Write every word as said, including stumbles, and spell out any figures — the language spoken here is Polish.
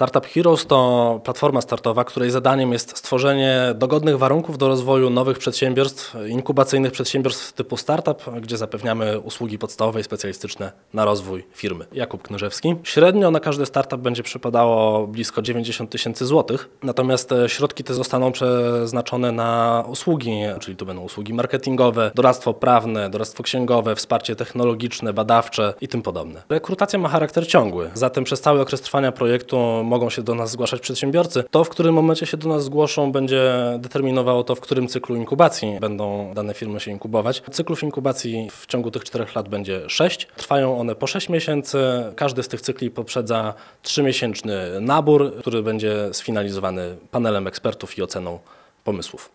Startup Heroes to platforma startowa, której zadaniem jest stworzenie dogodnych warunków do rozwoju nowych przedsiębiorstw, inkubacyjnych przedsiębiorstw typu startup, gdzie zapewniamy usługi podstawowe i specjalistyczne na rozwój firmy. Jakub Knyżewski. Średnio na każdy startup będzie przypadało blisko dziewięćdziesiąt tysięcy złotych, natomiast środki te zostaną przeznaczone na usługi, czyli to będą usługi marketingowe, doradztwo prawne, doradztwo księgowe, wsparcie technologiczne, badawcze i tym podobne. Rekrutacja ma charakter ciągły, zatem przez cały okres trwania projektu mogą się do nas zgłaszać przedsiębiorcy. To, w którym momencie się do nas zgłoszą, będzie determinowało to, w którym cyklu inkubacji będą dane firmy się inkubować. Cyklów inkubacji w ciągu tych czterech lat będzie sześć. Trwają one po sześć miesięcy. Każdy z tych cykli poprzedza trzymiesięczny nabór, który będzie sfinalizowany panelem ekspertów i oceną pomysłów.